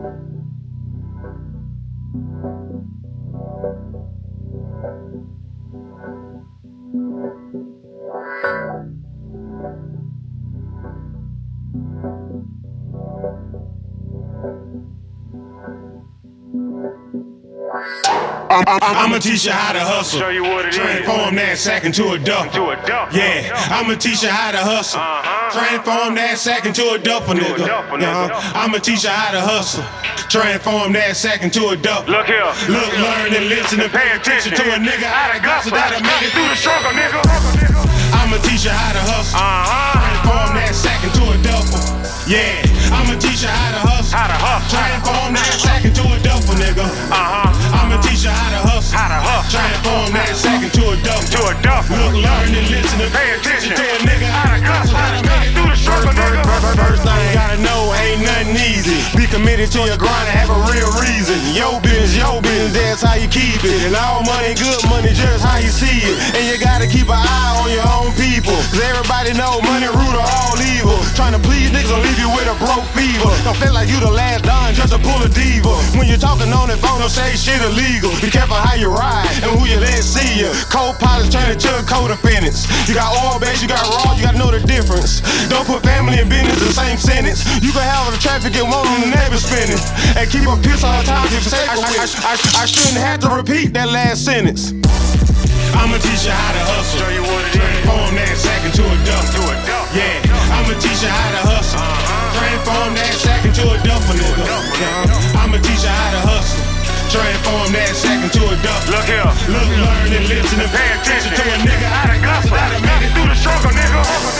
I'ma teach you how to hustle. Show you what it Transform that sack into a duffel. Yeah, I'ma teach you how to hustle. Transform that sack into a duffel, nigga. I'ma teach you how to hustle. Transform that sack into a duffel. Look here. Look, learn and listen and pay attention to a nigga out of gospel that'll make it through the struggle, nigga. I'ma teach you how to hustle. Transform that sack into a duffel. Yeah, I'ma teach you how to hustle. Transform that sack into a duffel, nigga. I'ma teach you how to hustle. Transform that sack into a duffel. Look, learn and listen and pay attention to a nigga out of gospel that'll make it through the struggle, nigga. First thing you gotta know, ain't nothing easy. Be committed to your grind and have a real reason. Your business, that's how you keep it. And all money, good money, just how you see it. And you gotta keep an eye on your own people, cause everybody know money root of all evil. Trying to please niggas will leave you with a broke fever. Don't feel like you the last don just to pull a diva. When you're talking on the phone, don't say shit illegal. Be careful how you ride and who you let see you. Co-pilots turn into co-defendants. You got oil base, you got raw, you gotta know the difference. Don't put family and business in the same sentence. You can have the traffic and one on the neighbor spinning. And keep a piss all the time if you say I shouldn't have to repeat that last sentence. I'ma teach you how to hustle. Show you what it is. Transform that sack into a duffel. Yeah, I'ma teach you how to hustle. Transform that sack into a duffel, nigga. I'ma teach you how to hustle. Transform that sack into a duffel. Look here. Look, learn and listen and pay attention to a nigga out of gospel that'll make it through the struggle, nigga.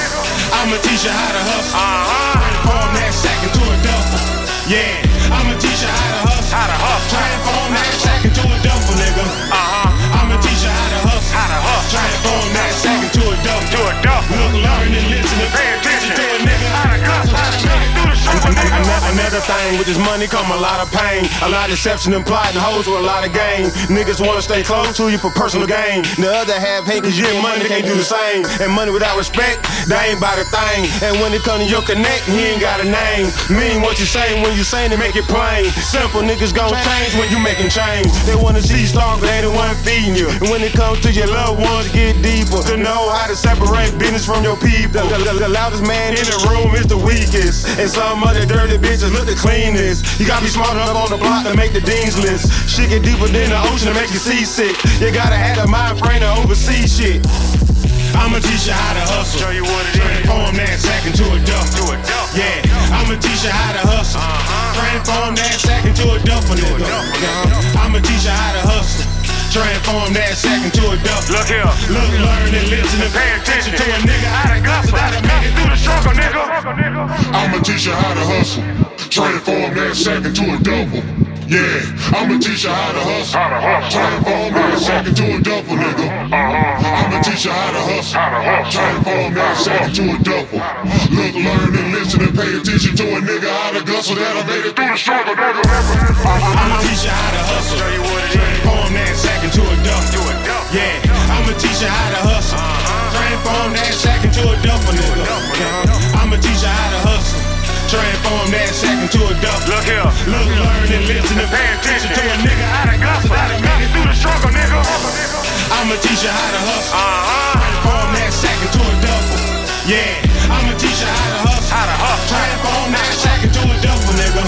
I'ma teach you how to hustle. Transform that sack into a duffel. Yeah, I'ma teach you how to hustle. Transform that sack into a duffel, nigga. I'ma teach you how to hustle. Transform that sack into a duffel. Look, learn and listen and pay attention to a nigga out of gospel that'll make it through the struggle, nigga. Another thing, with this money come a lot of pain, a lot of deception implied, and hoes with a lot of game. Niggas wanna stay close to you for personal gain. The other half hate cause you and money can't do the same. And money without respect, that ain't about a thing. And when it come to your connect, he ain't got a name. Mean what you say when you say to make it plain. Simple niggas gon' change when you making change. They wanna see stars, but they the one feeding you. And when it comes to your loved ones, get deeper. To know how to separate business from your people. The loudest man in the room is the weakest. And some other dirty bitches look the cleanest. You gotta be smart enough on the block to make the dean's list. Shit get deeper than the ocean to make you seasick. You gotta have a mind frame to oversee shit. I'ma teach you how to hustle. Show you what it is. Transform that sack into a duffel. Yeah, I'ma teach you how to hustle. Transform that sack into a duffel, nigga. I'ma teach you how to hustle. Transform that sack into a duffel. Look here. Look, learn and listen and pay attention to a nigga out of gospel that'll make it through the struggle, nigga. I'ma teach you how to hustle. Transform that sack into a duffel. Yeah, I'ma teach you how to hustle. Transform that sack into a duffel, nigga. I'ma teach you how to hustle. Transform that sack into a duffel. Look, learn and listen and pay attention to a nigga out of gussle that'll made it through the struggle, nigga. I'ma teach you how to hustle. Show you what it is. Transform that sack into a duffel. Yeah, I'ma teach you how to hustle. Transform that sack into a duffel, nigga. I'ma teach you how to hustle. Transform that sack into a duffel. Look here. Look, learn and listen and pay attention to a nigga out of gospel that'll make it through the struggle, nigga. I'ma teach you how to hustle. Transform that sack into a duffel. Yeah, I'ma teach you how to hustle. Transform that sack into a duffel, nigga.